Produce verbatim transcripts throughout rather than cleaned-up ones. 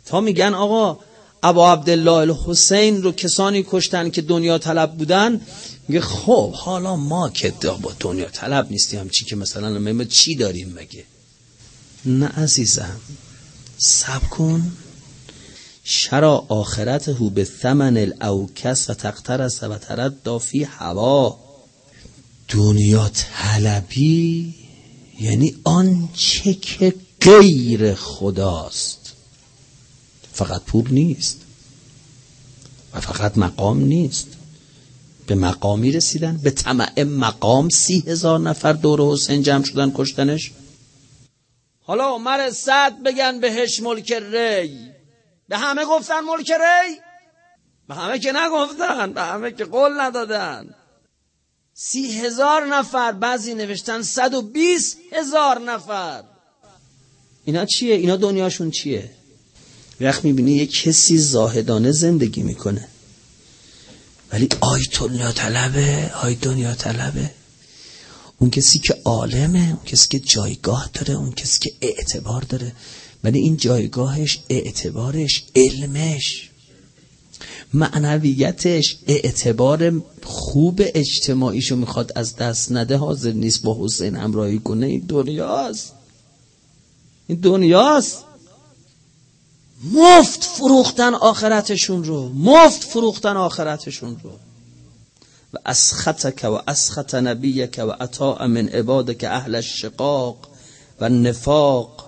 تا میگن آقا ابا عبدالله الحسین رو کسانی کشتن که دنیا طلب بودن، میگه خب حالا ما که با دنیا طلب نیستیم، چی که مثلا ما چی داریم مگه؟ نه عزیزم، صبر کن. شرا آخرته به ثمن الاوکس و تقترس و تردی فی هوا. دنیا طلبی یعنی آنچه که غیر خداست. فقط پول نیست و فقط مقام نیست. به مقامی رسیدن، به طمع مقام سی هزار نفر دور حسین جمع شدن کشتنش. حالا عمر سعد بگن بهش ملک ری، به همه گفتن ملک ری؟ به همه که نگفتن، به همه که قول ندادن. سی هزار نفر، بعضی نوشتن صد و بیست هزار نفر. اینا چیه؟ اینا دنیاشون چیه؟ وقت میبینی یک کسی زاهدانه زندگی میکنه ولی آی دنیا طلبه، آی دنیا طلبه. اون کسی که عالمه، اون کسی که جایگاه داره، اون کسی که اعتبار داره، ولی این جایگاهش، اعتبارش، علمش، معنویتش، اعتبار خوب اجتماعیشو میخواد از دست نده، حاضر نیست با حسین همراهی کنه. این دنیاست، این دنیاست. مفت فروختن آخرتشون رو، مفت فروختن آخرتشون رو. و اسخطک و اسخط نبیک و اطاع من عبادک اهل الشقاق و نفاق.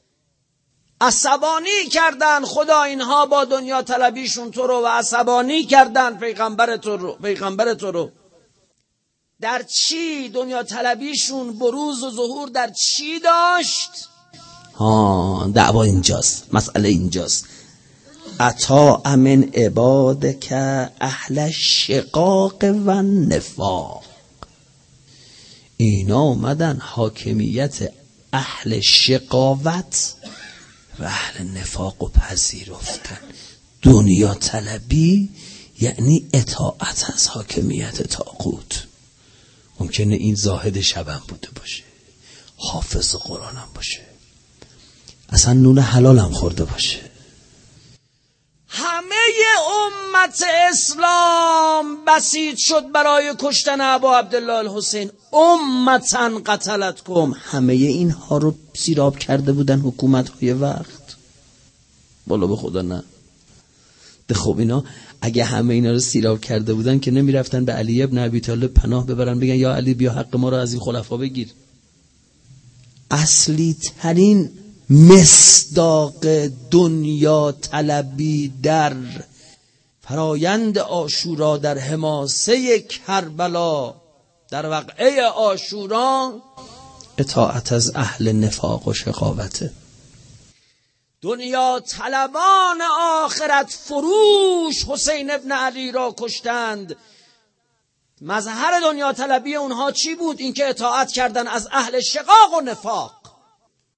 عصبانی کردن خدا اینها با دنیا طلبیشون تو رو، و عصبانی کردن پیغمبر تو رو، پیغمبر تو رو. در چی دنیا طلبیشون بروز و ظهور در چی داشت؟ ها دعوا اینجاست، مسئله اینجاست. اطاع من عبادک اهل الشقاق و نفاق. اینا اومدن حاکمیت اهل شقاوت و اهل نفاق و پذیرفتن. دنیا طلبی یعنی اطاعت از حاکمیت طاغوت. ممکنه این زاهد شبم بوده باشه، حافظ قرآنم باشه، اصلا نون حلالم خورده باشه. همه امت اسلام بسیط شد برای کشتن ابا عبدالله الحسین. امتن قتلتکم. همه اینها رو سیراب کرده بودن حکومت های وقت. بالا به خدا نه. ده خب اینا اگه همه اینا رو سیراب کرده بودن که نمی رفتن به علی ابن ابی طالب پناه ببرن بگن یا علی بیا حق ما رو از این خلفا بگیر. اصلی ترین مصداق دنیا طلبی در فرایند عاشورا، در حماسه کربلا، در وقعه عاشورا، اطاعت از اهل نفاق و شقاوته. دنیا طلبان آخرت فروش حسین ابن علی را کشتند. مظهر دنیا طلبی اونها چی بود؟ اینکه اطاعت کردن از اهل شقاق و نفاق.